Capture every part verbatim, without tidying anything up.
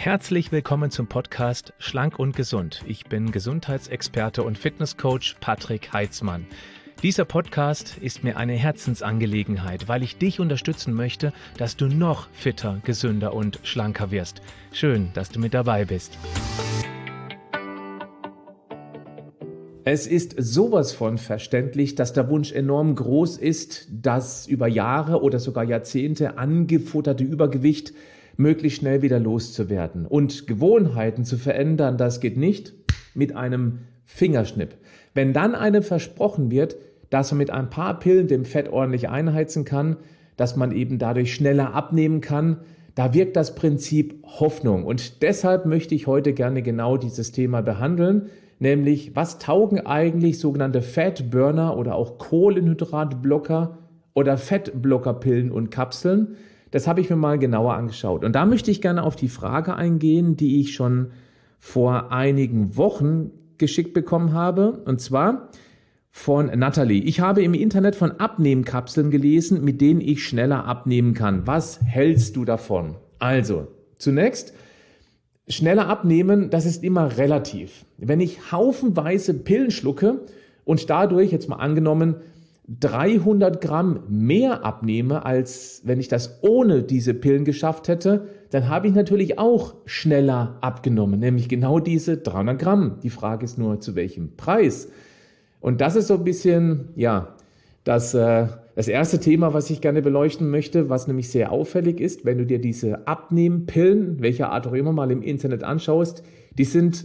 Herzlich willkommen zum Podcast Schlank und Gesund. Ich bin Gesundheitsexperte und Fitnesscoach Patrick Heitzmann. Dieser Podcast ist mir eine Herzensangelegenheit, weil ich dich unterstützen möchte, dass du noch fitter, gesünder und schlanker wirst. Schön, dass du mit dabei bist. Es ist sowas von verständlich, dass der Wunsch enorm groß ist, das über Jahre oder sogar Jahrzehnte angefutterte Übergewicht möglichst schnell wieder loszuwerden. Und Gewohnheiten zu verändern, das geht nicht mit einem Fingerschnipp. Wenn dann einem versprochen wird, dass man mit ein paar Pillen dem Fett ordentlich einheizen kann, dass man eben dadurch schneller abnehmen kann, da wirkt das Prinzip Hoffnung. Und deshalb möchte ich heute gerne genau dieses Thema behandeln, nämlich was taugen eigentlich sogenannte Fatburner oder auch Kohlenhydratblocker oder Fettblockerpillen und Kapseln. Das habe ich mir mal genauer angeschaut. Und da möchte ich gerne auf die Frage eingehen, die ich schon vor einigen Wochen geschickt bekommen habe. Und zwar von Natalie. Ich habe im Internet von Abnehmkapseln gelesen, mit denen ich schneller abnehmen kann. Was hältst du davon? Also, zunächst, schneller abnehmen, das ist immer relativ. Wenn ich haufenweise Pillen schlucke und dadurch, jetzt mal angenommen, dreihundert Gramm mehr abnehme, als wenn ich das ohne diese Pillen geschafft hätte, dann habe ich natürlich auch schneller abgenommen, nämlich genau diese dreihundert Gramm. Die Frage ist nur, zu welchem Preis? Und das ist so ein bisschen, ja, das, äh, das erste Thema, was ich gerne beleuchten möchte, was nämlich sehr auffällig ist, wenn du dir diese Abnehmpillen, welcher Art auch immer, mal im Internet anschaust, die sind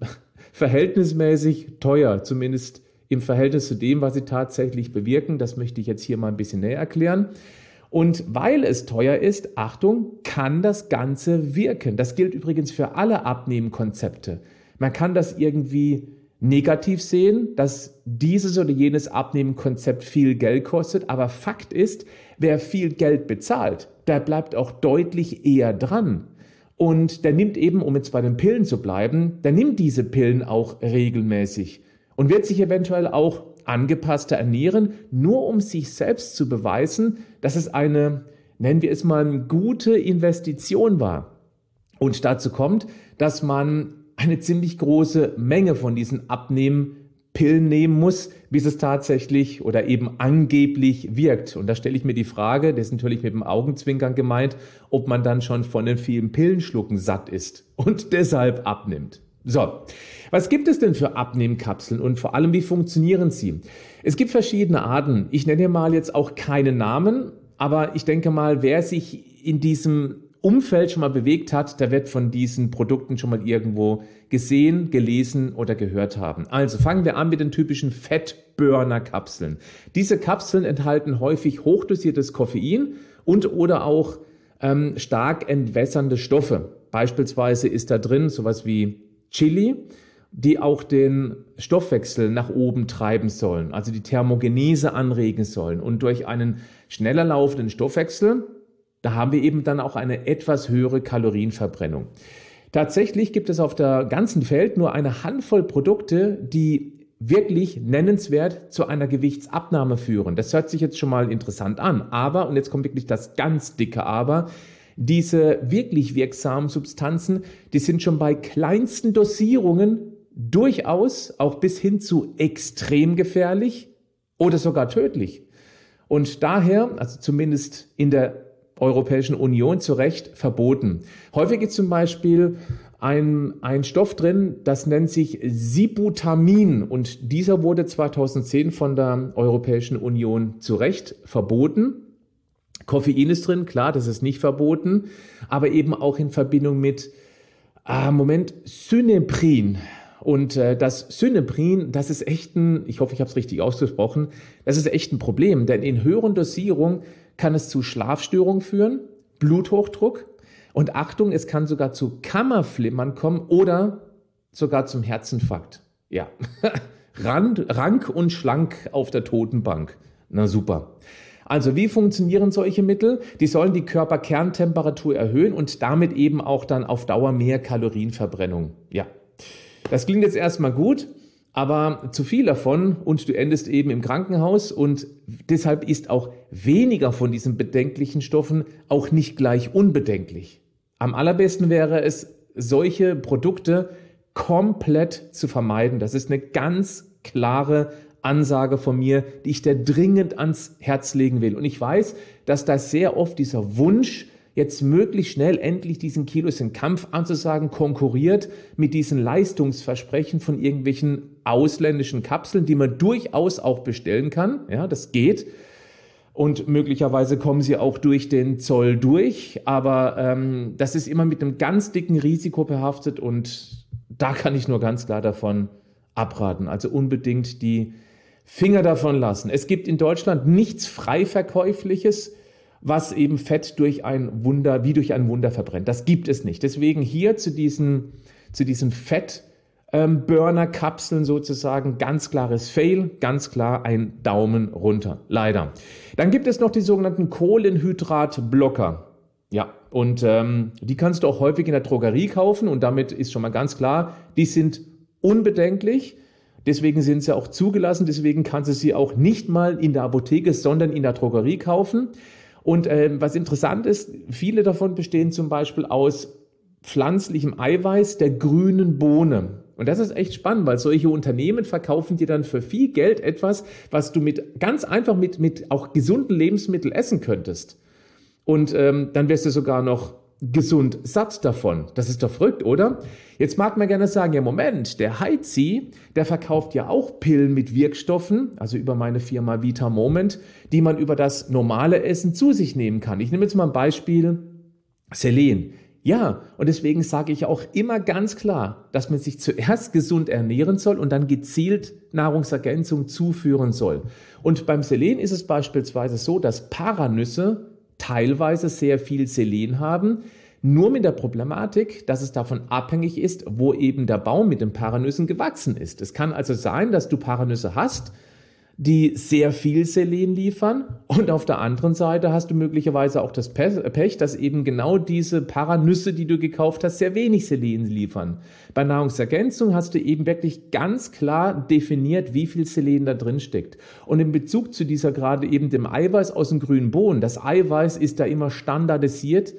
verhältnismäßig teuer, zumindest im Verhältnis zu dem, was sie tatsächlich bewirken. Das möchte ich jetzt hier mal ein bisschen näher erklären. Und weil es teuer ist, Achtung, kann das Ganze wirken. Das gilt übrigens für alle Abnehmkonzepte. Man kann das irgendwie negativ sehen, dass dieses oder jenes Abnehmkonzept viel Geld kostet. Aber Fakt ist, wer viel Geld bezahlt, der bleibt auch deutlich eher dran. Und der nimmt eben, um jetzt bei den Pillen zu bleiben, der nimmt diese Pillen auch regelmäßig. Und wird sich eventuell auch angepasster ernähren, nur um sich selbst zu beweisen, dass es eine, nennen wir es mal, eine gute Investition war. Und dazu kommt, dass man eine ziemlich große Menge von diesen Abnehmpillen nehmen muss, bis es tatsächlich oder eben angeblich wirkt. Und da stelle ich mir die Frage, das ist natürlich mit dem Augenzwinkern gemeint, ob man dann schon von den vielen Pillenschlucken satt ist und deshalb abnimmt. So, was gibt es denn für Abnehmkapseln und vor allem, wie funktionieren sie? Es gibt verschiedene Arten. Ich nenne hier mal jetzt auch keine Namen, aber ich denke mal, wer sich in diesem Umfeld schon mal bewegt hat, der wird von diesen Produkten schon mal irgendwo gesehen, gelesen oder gehört haben. Also fangen wir an mit den typischen Fettburner-Kapseln. Diese Kapseln enthalten häufig hochdosiertes Koffein und oder auch ähm, stark entwässernde Stoffe. Beispielsweise ist da drin sowas wie Chili, die auch den Stoffwechsel nach oben treiben sollen, also die Thermogenese anregen sollen. Und durch einen schneller laufenden Stoffwechsel, da haben wir eben dann auch eine etwas höhere Kalorienverbrennung. Tatsächlich gibt es auf der ganzen Welt nur eine Handvoll Produkte, die wirklich nennenswert zu einer Gewichtsabnahme führen. Das hört sich jetzt schon mal interessant an, aber, und jetzt kommt wirklich das ganz dicke Aber, diese wirklich wirksamen Substanzen, die sind schon bei kleinsten Dosierungen durchaus auch bis hin zu extrem gefährlich oder sogar tödlich. Und daher, also zumindest in der Europäischen Union zu Recht verboten. Häufig ist zum Beispiel ein, ein Stoff drin, das nennt sich Sibutamin und dieser wurde zweitausendzehn von der Europäischen Union zu Recht verboten. Koffein ist drin, klar, das ist nicht verboten, aber eben auch in Verbindung mit, ah, Moment, Syneprin. Und äh, das Syneprin, das ist echt ein, ich hoffe, ich habe es richtig ausgesprochen, das ist echt ein Problem, denn in höheren Dosierungen kann es zu Schlafstörungen führen, Bluthochdruck und Achtung, es kann sogar zu Kammerflimmern kommen oder sogar zum Herzinfarkt. Ja, Rand, rank und schlank auf der Totenbank. Na super. Also wie funktionieren solche Mittel? Die sollen die Körperkerntemperatur erhöhen und damit eben auch dann auf Dauer mehr Kalorienverbrennung. Ja, das klingt jetzt erstmal gut, aber zu viel davon und du endest eben im Krankenhaus und deshalb ist auch weniger von diesen bedenklichen Stoffen auch nicht gleich unbedenklich. Am allerbesten wäre es, solche Produkte komplett zu vermeiden. Das ist eine ganz klare Ansage von mir, die ich dir dringend ans Herz legen will. Und ich weiß, dass da sehr oft dieser Wunsch, jetzt möglichst schnell endlich diesen Kilos in Kampf anzusagen, konkurriert mit diesen Leistungsversprechen von irgendwelchen ausländischen Kapseln, die man durchaus auch bestellen kann. Ja, das geht. Und möglicherweise kommen sie auch durch den Zoll durch. Aber ähm, das ist immer mit einem ganz dicken Risiko behaftet und da kann ich nur ganz klar davon abraten. Also unbedingt die Finger davon lassen. Es gibt in Deutschland nichts Freiverkäufliches, was eben Fett durch ein Wunder, wie durch ein Wunder verbrennt. Das gibt es nicht. Deswegen hier zu diesen, zu diesen Fett-Burner-Kapseln sozusagen ganz klares Fail, ganz klar ein Daumen runter. Leider. Dann gibt es noch die sogenannten Kohlenhydratblocker. Ja, und ähm, die kannst du auch häufig in der Drogerie kaufen und damit ist schon mal ganz klar, die sind unbedenklich. Deswegen sind sie auch zugelassen, deswegen kannst du sie auch nicht mal in der Apotheke, sondern in der Drogerie kaufen. Und äh, was interessant ist, viele davon bestehen zum Beispiel aus pflanzlichem Eiweiß der grünen Bohne. Und das ist echt spannend, weil solche Unternehmen verkaufen dir dann für viel Geld etwas, was du mit ganz einfach mit, mit auch gesunden Lebensmitteln essen könntest. Und ähm, dann wirst du sogar noch gesund satt davon. Das ist doch verrückt, oder? Jetzt mag man gerne sagen, ja Moment, der Heizi, der verkauft ja auch Pillen mit Wirkstoffen, also über meine Firma Vita Moment, die man über das normale Essen zu sich nehmen kann. Ich nehme jetzt mal ein Beispiel, Selen. Ja, und deswegen sage ich auch immer ganz klar, dass man sich zuerst gesund ernähren soll und dann gezielt Nahrungsergänzung zuführen soll. Und beim Selen ist es beispielsweise so, dass Paranüsse teilweise sehr viel Selen haben, nur mit der Problematik, dass es davon abhängig ist, wo eben der Baum mit den Paranüssen gewachsen ist. Es kann also sein, dass du Paranüsse hast, die sehr viel Selen liefern und auf der anderen Seite hast du möglicherweise auch das Pech, dass eben genau diese Paranüsse, die du gekauft hast, sehr wenig Selen liefern. Bei Nahrungsergänzung hast du eben wirklich ganz klar definiert, wie viel Selen da drin steckt. Und in Bezug zu dieser gerade eben dem Eiweiß aus dem grünen Bohnen, das Eiweiß ist da immer standardisiert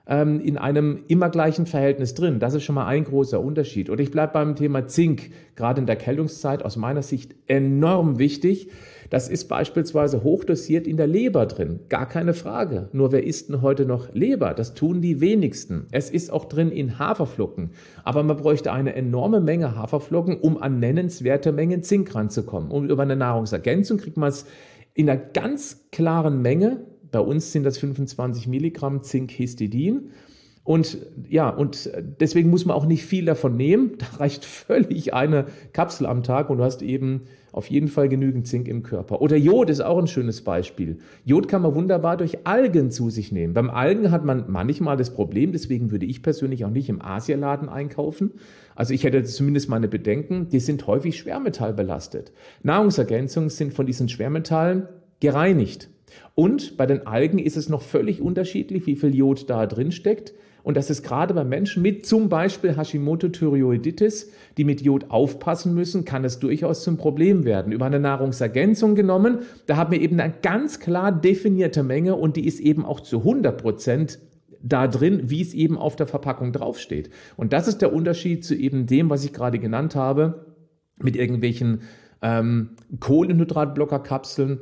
in einem immer gleichen Verhältnis drin. Das ist schon mal ein großer Unterschied. Und ich bleibe beim Thema Zink, gerade in der Erkältungszeit aus meiner Sicht enorm wichtig. Das ist beispielsweise hochdosiert in der Leber drin. Gar keine Frage. Nur wer isst denn heute noch Leber? Das tun die wenigsten. Es ist auch drin in Haferflocken. Aber man bräuchte eine enorme Menge Haferflocken, um an nennenswerte Mengen Zink ranzukommen. Und über eine Nahrungsergänzung kriegt man es in einer ganz klaren Menge. Bei uns sind das fünfundzwanzig Milligramm Zinkhistidin. Und ja, und deswegen muss man auch nicht viel davon nehmen. Da reicht völlig eine Kapsel am Tag und du hast eben auf jeden Fall genügend Zink im Körper. Oder Jod ist auch ein schönes Beispiel. Jod kann man wunderbar durch Algen zu sich nehmen. Beim Algen hat man manchmal das Problem, deswegen würde ich persönlich auch nicht im Asialaden einkaufen. Also ich hätte zumindest meine Bedenken, die sind häufig schwermetallbelastet. Nahrungsergänzungen sind von diesen Schwermetallen gereinigt. Und bei den Algen ist es noch völlig unterschiedlich, wie viel Jod da drin steckt. Und das ist gerade bei Menschen mit zum Beispiel Hashimoto-Thyreoiditis, die mit Jod aufpassen müssen, kann es durchaus zum Problem werden. Über eine Nahrungsergänzung genommen, da haben wir eben eine ganz klar definierte Menge und die ist eben auch zu hundert Prozent da drin, wie es eben auf der Verpackung draufsteht. Und das ist der Unterschied zu eben dem, was ich gerade genannt habe, mit irgendwelchen ähm, Kohlenhydratblockerkapseln,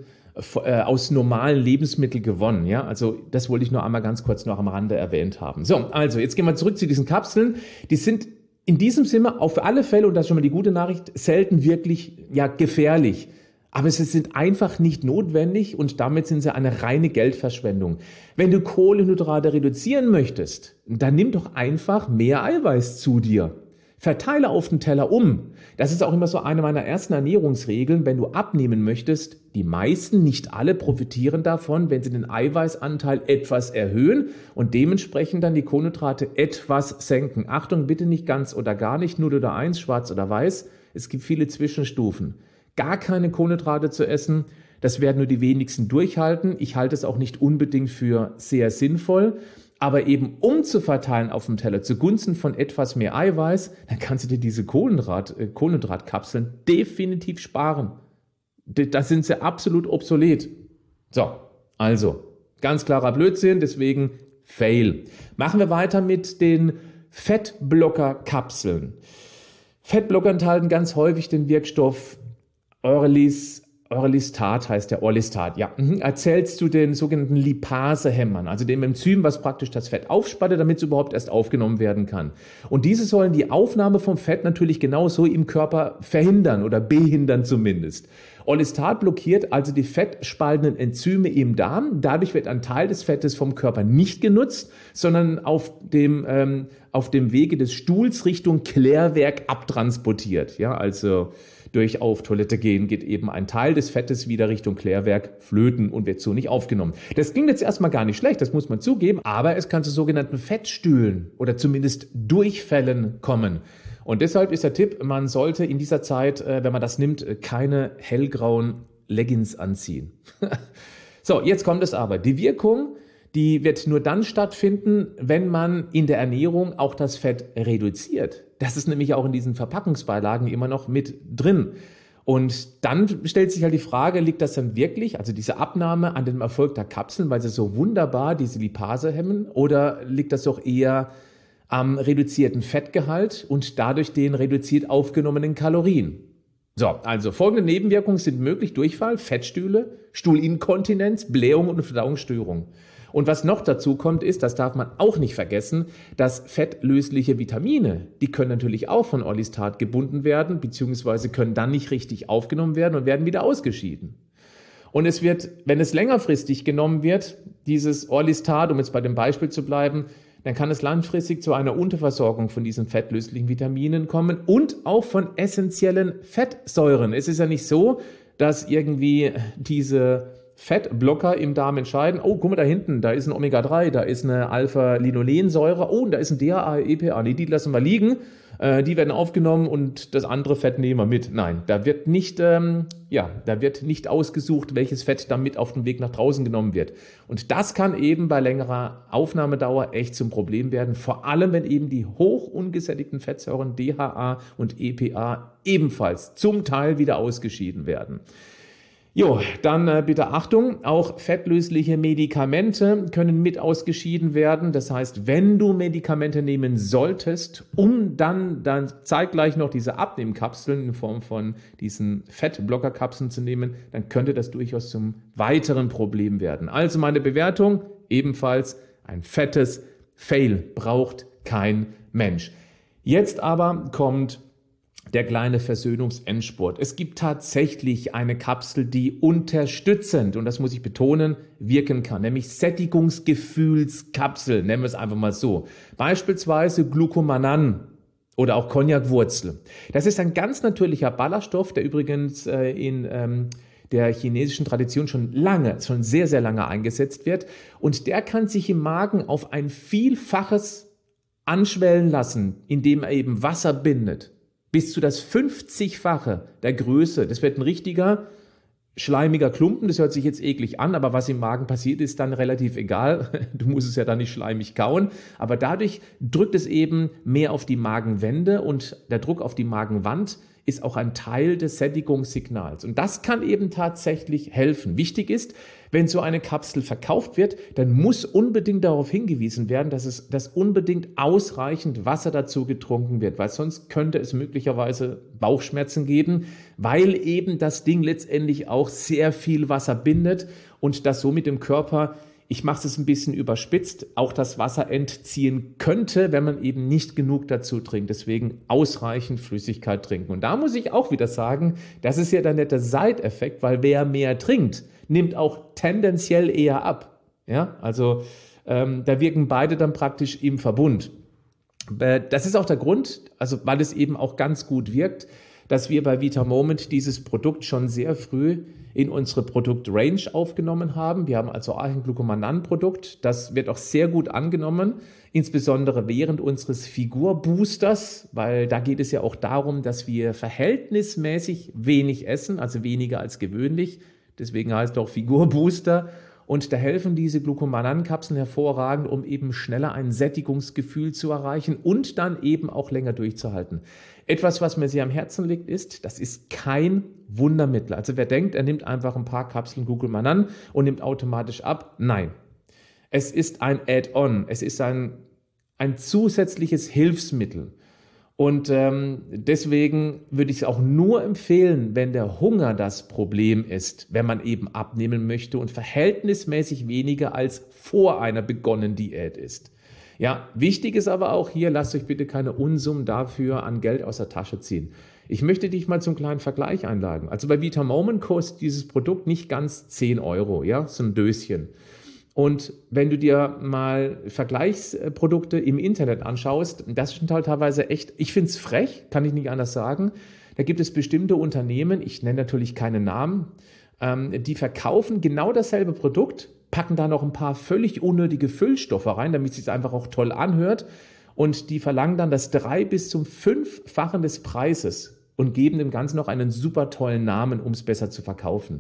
aus normalen Lebensmitteln gewonnen. Ja, also das wollte ich nur einmal ganz kurz noch am Rande erwähnt haben. So, also jetzt gehen wir zurück zu diesen Kapseln. Die sind in diesem Sinne auf alle Fälle, und das ist schon mal die gute Nachricht, selten wirklich ja gefährlich. Aber sie sind einfach nicht notwendig und damit sind sie eine reine Geldverschwendung. Wenn du Kohlenhydrate reduzieren möchtest, dann nimm doch einfach mehr Eiweiß zu dir. Verteile auf den Teller um. Das ist auch immer so eine meiner ersten Ernährungsregeln, wenn du abnehmen möchtest. Die meisten, nicht alle, profitieren davon, wenn sie den Eiweißanteil etwas erhöhen und dementsprechend dann die Kohlenhydrate etwas senken. Achtung, bitte nicht ganz oder gar nicht, null oder eins, schwarz oder weiß. Es gibt viele Zwischenstufen. Gar keine Kohlenhydrate zu essen, das werden nur die wenigsten durchhalten. Ich halte es auch nicht unbedingt für sehr sinnvoll. Aber eben umzuverteilen auf dem Teller zugunsten von etwas mehr Eiweiß, dann kannst du dir diese Kohlenhydrat, äh, Kohlenhydratkapseln definitiv sparen. Da sind sie absolut obsolet. So, also, ganz klarer Blödsinn, deswegen Fail. Machen wir weiter mit den Fettblocker-Kapseln. Fettblocker enthalten ganz häufig den Wirkstoff Orelis, Orlistat heißt der Orlistat, ja. Mhm. Erzählst du den sogenannten Lipasehemmern, also dem Enzym, was praktisch das Fett aufspaltet, damit es überhaupt erst aufgenommen werden kann. Und diese sollen die Aufnahme vom Fett natürlich genauso im Körper verhindern oder behindern zumindest. Orlistat blockiert also die fettspaltenden Enzyme im Darm. Dadurch wird ein Teil des Fettes vom Körper nicht genutzt, sondern auf dem, ähm, auf dem Wege des Stuhls Richtung Klärwerk abtransportiert. Ja, also durch auf Toilette gehen geht eben ein Teil des Fettes wieder Richtung Klärwerk flöten und wird so nicht aufgenommen. Das klingt jetzt erstmal gar nicht schlecht, das muss man zugeben, aber es kann zu sogenannten Fettstühlen oder zumindest Durchfällen kommen. Und deshalb ist der Tipp, man sollte in dieser Zeit, wenn man das nimmt, keine hellgrauen Leggings anziehen. So, jetzt kommt es aber. Die Wirkung, die wird nur dann stattfinden, wenn man in der Ernährung auch das Fett reduziert. Das ist nämlich auch in diesen Verpackungsbeilagen immer noch mit drin. Und dann stellt sich halt die Frage, liegt das dann wirklich, also diese Abnahme, an dem Erfolg der Kapseln, weil sie so wunderbar diese Lipase hemmen, oder liegt das doch eher am reduzierten Fettgehalt und dadurch den reduziert aufgenommenen Kalorien? So, also folgende Nebenwirkungen sind möglich: Durchfall, Fettstühle, Stuhlinkontinenz, Blähung und Verdauungsstörung. Und was noch dazu kommt ist, das darf man auch nicht vergessen, dass fettlösliche Vitamine, die können natürlich auch von Orlistat gebunden werden, beziehungsweise können dann nicht richtig aufgenommen werden und werden wieder ausgeschieden. Und es wird, wenn es längerfristig genommen wird, dieses Orlistat, um jetzt bei dem Beispiel zu bleiben, dann kann es langfristig zu einer Unterversorgung von diesen fettlöslichen Vitaminen kommen und auch von essentiellen Fettsäuren. Es ist ja nicht so, dass irgendwie diese Fettblocker im Darm entscheiden, oh, guck mal da hinten, da ist ein Omega drei, da ist eine Alpha-Linolensäure, oh, und da ist ein D H A, E P A, nee, die lassen wir liegen, äh, die werden aufgenommen und das andere Fett nehmen wir mit. Nein, da wird nicht, ähm, ja, da wird nicht ausgesucht, welches Fett dann mit auf den Weg nach draußen genommen wird. Und das kann eben bei längerer Aufnahmedauer echt zum Problem werden, vor allem wenn eben die hoch ungesättigten Fettsäuren D H A und E P A ebenfalls zum Teil wieder ausgeschieden werden. Jo, dann äh, bitte Achtung, auch fettlösliche Medikamente können mit ausgeschieden werden. Das heißt, wenn du Medikamente nehmen solltest, um dann, dann zeitgleich noch diese Abnehmkapseln in Form von diesen Fettblockerkapseln zu nehmen, dann könnte das durchaus zum weiteren Problem werden. Also meine Bewertung, ebenfalls ein fettes Fail, braucht kein Mensch. Jetzt aber kommt der kleine Versöhnungsendspurt. Es gibt tatsächlich eine Kapsel, die unterstützend, und das muss ich betonen, wirken kann, nämlich Sättigungsgefühlskapsel, nennen wir es einfach mal so. Beispielsweise Glucomannan oder auch Cognac-Wurzel. Das ist ein ganz natürlicher Ballaststoff, der übrigens äh, in ähm, der chinesischen Tradition schon lange, schon sehr, sehr lange eingesetzt wird. Und der kann sich im Magen auf ein Vielfaches anschwellen lassen, indem er eben Wasser bindet. Bis zu das fünfzigfache der Größe. Das wird ein richtiger, schleimiger Klumpen. Das hört sich jetzt eklig an, aber was im Magen passiert, ist dann relativ egal. Du musst es ja dann nicht schleimig kauen. Aber dadurch drückt es eben mehr auf die Magenwände und der Druck auf die Magenwand ist auch ein Teil des Sättigungssignals. Und das kann eben tatsächlich helfen. Wichtig ist, wenn so eine Kapsel verkauft wird, dann muss unbedingt darauf hingewiesen werden, dass es, dass unbedingt ausreichend Wasser dazu getrunken wird, weil sonst könnte es möglicherweise Bauchschmerzen geben, weil eben das Ding letztendlich auch sehr viel Wasser bindet und das somit dem Körper, ich mache es ein bisschen überspitzt, auch das Wasser entziehen könnte, wenn man eben nicht genug dazu trinkt. Deswegen ausreichend Flüssigkeit trinken. Und da muss ich auch wieder sagen, das ist ja der nette Side-Effekt, weil wer mehr trinkt, nimmt auch tendenziell eher ab. Ja, also ähm, da wirken beide dann praktisch im Verbund. Äh, das ist auch der Grund, also weil es eben auch ganz gut wirkt, dass wir bei Vitamoment dieses Produkt schon sehr früh in unsere Produktrange aufgenommen haben. Wir haben also auch ein Glucomannan-Produkt. Das wird auch sehr gut angenommen, insbesondere während unseres Figurboosters, weil da geht es ja auch darum, dass wir verhältnismäßig wenig essen, also weniger als gewöhnlich. Deswegen heißt es auch Figurbooster. Und da helfen diese Glucomannan-Kapseln hervorragend, um eben schneller ein Sättigungsgefühl zu erreichen und dann eben auch länger durchzuhalten. Etwas, was mir sehr am Herzen liegt, ist, das ist kein Wundermittel. Also wer denkt, er nimmt einfach ein paar Kapseln Glucomannan und nimmt automatisch ab, nein. Es ist ein Add-on, es ist ein ein zusätzliches Hilfsmittel. Und ähm, deswegen würde ich es auch nur empfehlen, wenn der Hunger das Problem ist, wenn man eben abnehmen möchte und verhältnismäßig weniger als vor einer begonnenen Diät ist. Ja, wichtig ist aber auch hier, lasst euch bitte keine Unsummen dafür an Geld aus der Tasche ziehen. Ich möchte dich mal zum kleinen Vergleich einladen. Also bei Vitamoment kostet dieses Produkt nicht ganz zehn Euro, ja, so ein Döschen. Und wenn du dir mal Vergleichsprodukte im Internet anschaust, das sind halt teilweise echt, ich finde es frech, kann ich nicht anders sagen. Da gibt es bestimmte Unternehmen, ich nenne natürlich keine Namen, ähm, die verkaufen genau dasselbe Produkt, packen da noch ein paar völlig unnötige Füllstoffe rein, damit es sich einfach auch toll anhört. Und die verlangen dann das drei bis zum fünffachen des Preises und geben dem Ganzen noch einen super tollen Namen, um es besser zu verkaufen.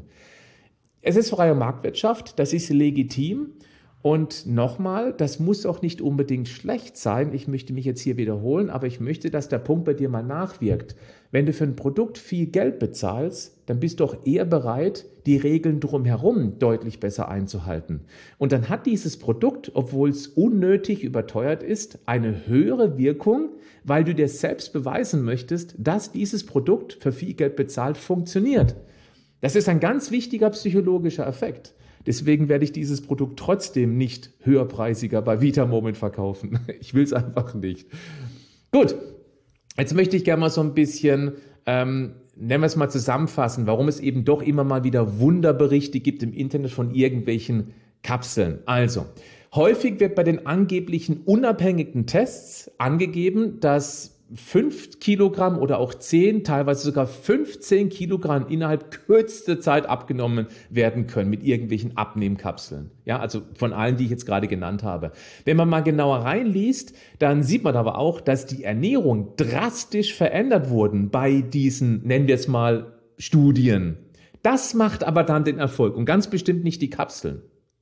Es ist freie Marktwirtschaft, das ist legitim und nochmal, das muss auch nicht unbedingt schlecht sein. Ich möchte mich jetzt hier wiederholen, aber ich möchte, dass der Punkt bei dir mal nachwirkt. Wenn du für ein Produkt viel Geld bezahlst, dann bist du auch eher bereit, die Regeln drumherum deutlich besser einzuhalten. Und dann hat dieses Produkt, obwohl es unnötig überteuert ist, eine höhere Wirkung, weil du dir selbst beweisen möchtest, dass dieses Produkt für viel Geld bezahlt funktioniert. Das ist ein ganz wichtiger psychologischer Effekt. Deswegen werde ich dieses Produkt trotzdem nicht höherpreisiger bei Vitamoment verkaufen. Ich will es einfach nicht. Gut, jetzt möchte ich gerne mal so ein bisschen, ähm, nennen wir es mal zusammenfassen, warum es eben doch immer mal wieder Wunderberichte gibt im Internet von irgendwelchen Kapseln. Also, häufig wird bei den angeblichen unabhängigen Tests angegeben, dass fünf Kilogramm oder auch zehn, teilweise sogar fünfzehn Kilogramm innerhalb kürzester Zeit abgenommen werden können mit irgendwelchen Abnehmkapseln. Ja, also von allen, die ich jetzt gerade genannt habe. Wenn man mal genauer reinliest, dann sieht man aber auch, dass die Ernährung drastisch verändert wurden bei diesen, nennen wir es mal, Studien. Das macht aber dann den Erfolg und ganz bestimmt nicht die Kapseln.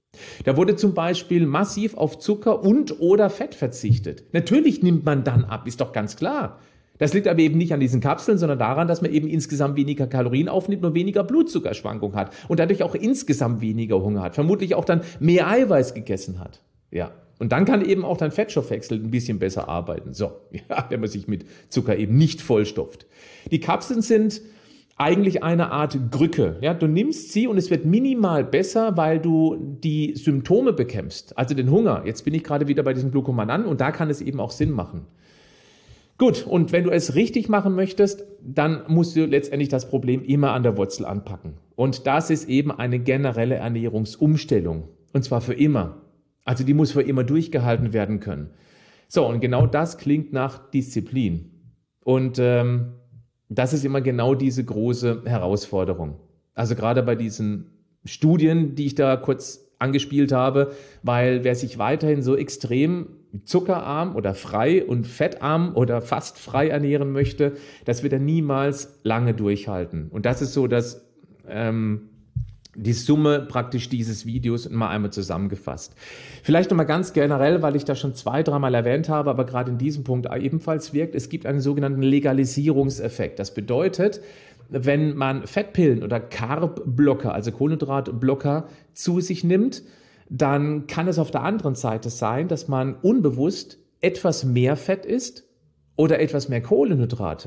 Da wurde zum Beispiel massiv auf Zucker und oder Fett verzichtet. Natürlich nimmt man dann ab, ist doch ganz klar. Das liegt aber eben nicht an diesen Kapseln, sondern daran, dass man eben insgesamt weniger Kalorien aufnimmt und weniger Blutzuckerschwankungen hat und dadurch auch insgesamt weniger Hunger hat. Vermutlich auch dann mehr Eiweiß gegessen hat. Ja. Und dann kann eben auch dein Fettstoffwechsel ein bisschen besser arbeiten. So, ja, wenn man sich mit Zucker eben nicht vollstopft. Die Kapseln sind eigentlich eine Art Krücke. Ja, du nimmst sie und es wird minimal besser, weil du die Symptome bekämpfst, also den Hunger. Jetzt bin ich gerade wieder bei diesem Glucomannan und da kann es eben auch Sinn machen. Gut, und wenn du es richtig machen möchtest, dann musst du letztendlich das Problem immer an der Wurzel anpacken. Und das ist eben eine generelle Ernährungsumstellung. Und zwar für immer. Also die muss für immer durchgehalten werden können. So, und genau das klingt nach Disziplin. Und ähm, das ist immer genau diese große Herausforderung. Also gerade bei diesen Studien, die ich da kurz angespielt habe, weil wer sich weiterhin so extrem zuckerarm oder frei und fettarm oder fast frei ernähren möchte, das wird er niemals lange durchhalten. Und das ist so, dass ähm, die Summe praktisch dieses Videos mal einmal zusammengefasst. Vielleicht nochmal ganz generell, weil ich das schon zwei, dreimal erwähnt habe, aber gerade in diesem Punkt ebenfalls wirkt, es gibt einen sogenannten Legalisierungseffekt. Das bedeutet, wenn man Fettpillen oder Carb-Blocker, also Kohlenhydratblocker zu sich nimmt, dann kann es auf der anderen Seite sein, dass man unbewusst etwas mehr Fett isst oder etwas mehr Kohlenhydrate.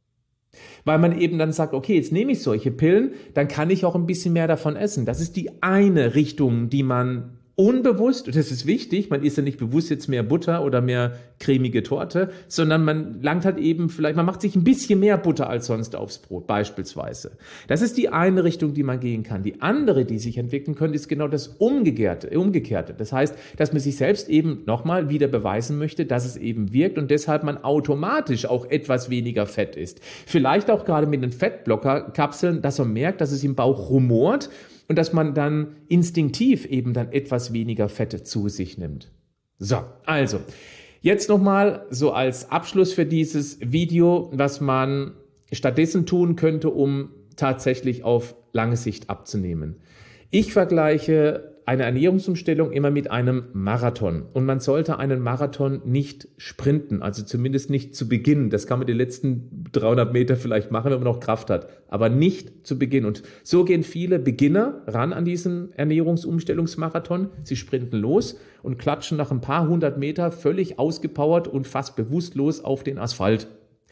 Weil man eben dann sagt, okay, jetzt nehme ich solche Pillen, dann kann ich auch ein bisschen mehr davon essen. Das ist die eine Richtung, die man unbewusst, und das ist wichtig, man isst ja nicht bewusst jetzt mehr Butter oder mehr cremige Torte, sondern man langt halt eben vielleicht, man macht sich ein bisschen mehr Butter als sonst aufs Brot, beispielsweise. Das ist die eine Richtung, die man gehen kann. Die andere, die sich entwickeln könnte, ist genau das Umgekehrte. Umgekehrte. Das heißt, dass man sich selbst eben nochmal wieder beweisen möchte, dass es eben wirkt und deshalb man automatisch auch etwas weniger Fett isst. Vielleicht auch gerade mit den Fettblockerkapseln, dass man merkt, dass es im Bauch rumort, und dass man dann instinktiv eben dann etwas weniger Fette zu sich nimmt. So, also, jetzt nochmal so als Abschluss für dieses Video, was man stattdessen tun könnte, um tatsächlich auf lange Sicht abzunehmen. Ich vergleiche eine Ernährungsumstellung immer mit einem Marathon. Und man sollte einen Marathon nicht sprinten, also zumindest nicht zu Beginn. Das kann man die letzten dreihundert Meter vielleicht machen, wenn man noch Kraft hat, aber nicht zu Beginn. Und so gehen viele Beginner ran an diesen Ernährungsumstellungsmarathon. Sie sprinten los und klatschen nach ein paar hundert Meter völlig ausgepowert und fast bewusstlos auf den Asphalt.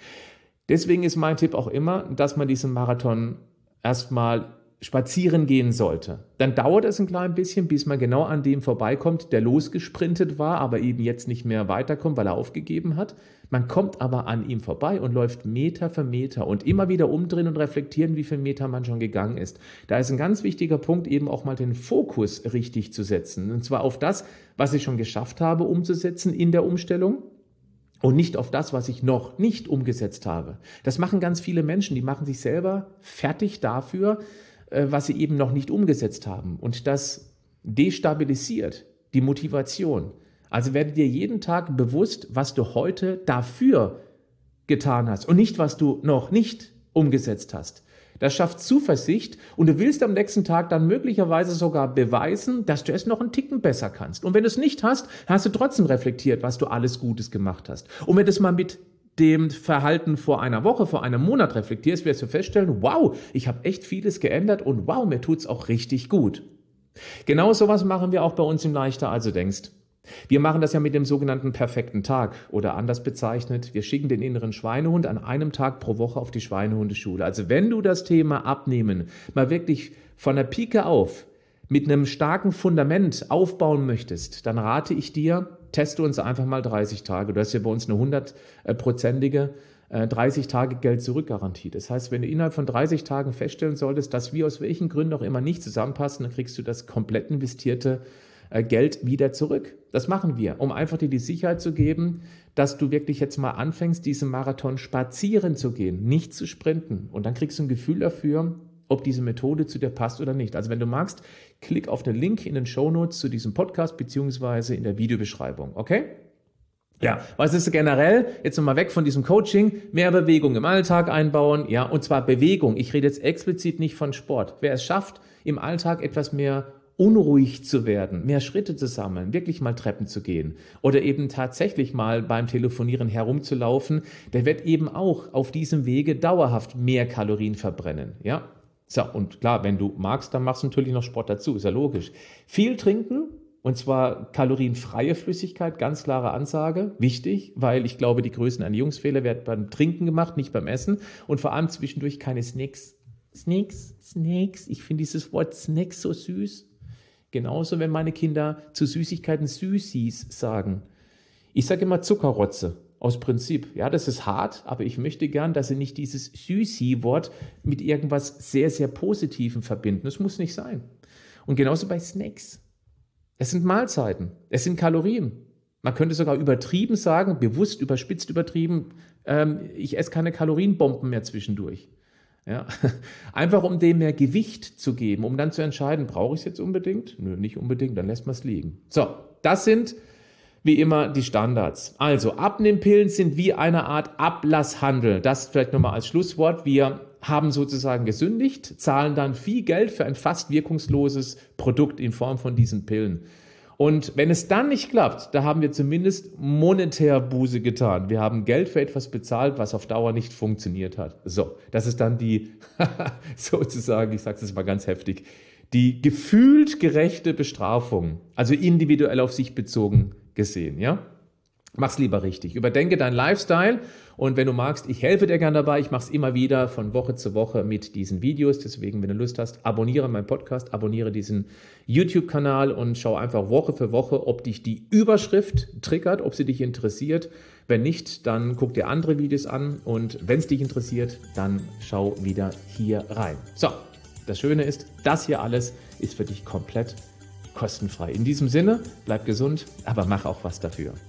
Deswegen ist mein Tipp auch immer, dass man diesen Marathon erstmal spazieren gehen sollte. Dann dauert es ein klein bisschen, bis man genau an dem vorbeikommt, der losgesprintet war, aber eben jetzt nicht mehr weiterkommt, weil er aufgegeben hat. Man kommt aber an ihm vorbei und läuft Meter für Meter und immer wieder umdrehen und reflektieren, wie viele Meter man schon gegangen ist. Da ist ein ganz wichtiger Punkt, eben auch mal den Fokus richtig zu setzen. Und zwar auf das, was ich schon geschafft habe umzusetzen in der Umstellung. Und nicht auf das, was ich noch nicht umgesetzt habe. Das machen ganz viele Menschen, die machen sich selber fertig dafür, was sie eben noch nicht umgesetzt haben. Und das destabilisiert die Motivation. Also werde dir jeden Tag bewusst, was du heute dafür getan hast und nicht, was du noch nicht umgesetzt hast. Das schafft Zuversicht und du willst am nächsten Tag dann möglicherweise sogar beweisen, dass du es noch einen Ticken besser kannst. Und wenn du es nicht hast, hast du trotzdem reflektiert, was du alles Gutes gemacht hast. Und wenn du es mal mit dem Verhalten vor einer Woche, vor einem Monat reflektierst, wirst du feststellen, wow, ich habe echt vieles geändert und wow, mir tut's auch richtig gut. Genau sowas machen wir auch bei uns im Leichter als du denkst. Wir machen das ja mit dem sogenannten perfekten Tag oder anders bezeichnet, wir schicken den inneren Schweinehund an einem Tag pro Woche auf die Schweinehundeschule. Also wenn du das Thema Abnehmen mal wirklich von der Pike auf mit einem starken Fundament aufbauen möchtest, dann rate ich dir, teste uns einfach mal dreißig Tage. Du hast ja bei uns eine hundertprozentige dreißig Tage Geld-Zurück-Garantie. Das heißt, wenn du innerhalb von dreißig Tagen feststellen solltest, dass wir aus welchen Gründen auch immer nicht zusammenpassen, dann kriegst du das komplett investierte Geld wieder zurück. Das machen wir, um einfach dir die Sicherheit zu geben, dass du wirklich jetzt mal anfängst, diesen Marathon spazieren zu gehen, nicht zu sprinten. Und dann kriegst du ein Gefühl dafür, ob diese Methode zu dir passt oder nicht. Also wenn du magst, klick auf den Link in den Shownotes zu diesem Podcast beziehungsweise in der Videobeschreibung, okay? Ja, was ist generell, jetzt nochmal weg von diesem Coaching, mehr Bewegung im Alltag einbauen, ja, und zwar Bewegung. Ich rede jetzt explizit nicht von Sport. Wer es schafft, im Alltag etwas mehr unruhig zu werden, mehr Schritte zu sammeln, wirklich mal Treppen zu gehen oder eben tatsächlich mal beim Telefonieren herumzulaufen, der wird eben auch auf diesem Wege dauerhaft mehr Kalorien verbrennen, ja. So, und klar, wenn du magst, dann machst du natürlich noch Sport dazu, ist ja logisch. Viel trinken, und zwar kalorienfreie Flüssigkeit, ganz klare Ansage, wichtig, weil ich glaube, die größten Ernährungsfehler werden beim Trinken gemacht, nicht beim Essen und vor allem zwischendurch keine Snacks. Snacks, Snacks, ich finde dieses Wort Snacks so süß. Genauso, wenn meine Kinder zu Süßigkeiten Süßis sagen. Ich sage immer Zuckerrotze, aus Prinzip. Ja, das ist hart, aber ich möchte gern, dass sie nicht dieses Süßi-Wort mit irgendwas sehr, sehr Positivem verbinden. Das muss nicht sein. Und genauso bei Snacks. Es sind Mahlzeiten, es sind Kalorien. Man könnte sogar übertrieben sagen, bewusst überspitzt übertrieben, ähm, ich esse keine Kalorienbomben mehr zwischendurch. Ja, einfach um dem mehr Gewicht zu geben, um dann zu entscheiden, brauche ich es jetzt unbedingt? Nö, nicht unbedingt, dann lässt man es liegen. So, das sind wie immer die Standards. Also, Abnehmpillen sind wie eine Art Ablasshandel. Das vielleicht nochmal als Schlusswort. Wir haben sozusagen gesündigt, zahlen dann viel Geld für ein fast wirkungsloses Produkt in Form von diesen Pillen. Und wenn es dann nicht klappt, da haben wir zumindest monetär Buße getan. Wir haben Geld für etwas bezahlt, was auf Dauer nicht funktioniert hat. So, das ist dann die, sozusagen, ich sage es mal ganz heftig, die gefühlt gerechte Bestrafung, also individuell auf sich bezogen gesehen, ja? Mach's lieber richtig. Überdenke deinen Lifestyle und wenn du magst, ich helfe dir gerne dabei. Ich mache es immer wieder von Woche zu Woche mit diesen Videos. Deswegen, wenn du Lust hast, abonniere meinen Podcast, abonniere diesen YouTube-Kanal und schau einfach Woche für Woche, ob dich die Überschrift triggert, ob sie dich interessiert. Wenn nicht, dann guck dir andere Videos an und wenn es dich interessiert, dann schau wieder hier rein. So, das Schöne ist, das hier alles ist für dich komplett kostenfrei. In diesem Sinne, bleib gesund, aber mach auch was dafür.